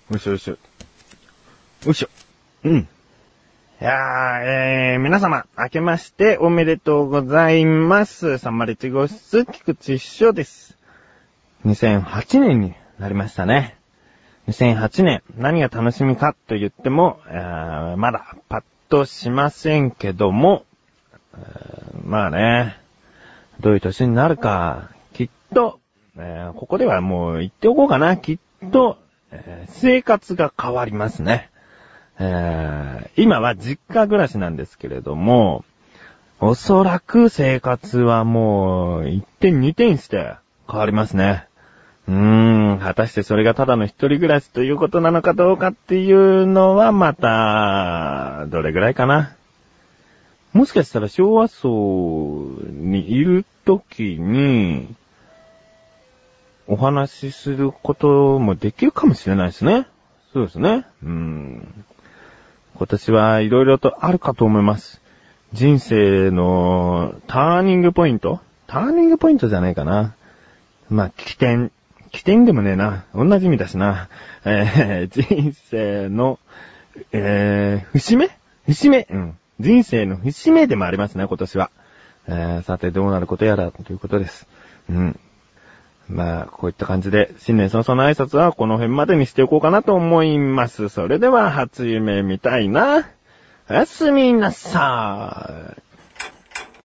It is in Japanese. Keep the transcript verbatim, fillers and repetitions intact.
よいしょよいしょ。よいしょ。うん。いやー、えー、皆様、明けましておめでとうございます。さんまるいち号室、菊池師匠です。にせんはちねんになりましたね。にせんはちねん、何が楽しみかと言っても、えー、まだパッとしませんけども、えー、まあね、どういう年になるか、きっと、えー、ここではもう言っておこうかな、きっと、えー、生活が変わりますね。えー、今は実家暮らしなんですけれども、おそらく生活はもういってんにてんして変わりますね。うーん、果たしてそれがただの一人暮らしということなのかどうかっていうのはまた、どれぐらいかな。もしかしたら昭和層にいるときに、お話しすることもできるかもしれないですね。そうですね。うーん。今年はいろいろとあるかと思います。人生のターニングポイントターニングポイントじゃないかな。まあ、起点。起点でもねえな。同じ意味だしな。えー、人生の、えー、節目節目うん。人生の節目でもありますね、今年は。えー、さてどうなることやらということです。うん。まあ、こういった感じで、新年早々の挨拶はこの辺までにしておこうかなと思います。それでは、初夢見たいな。おやすみなさーい。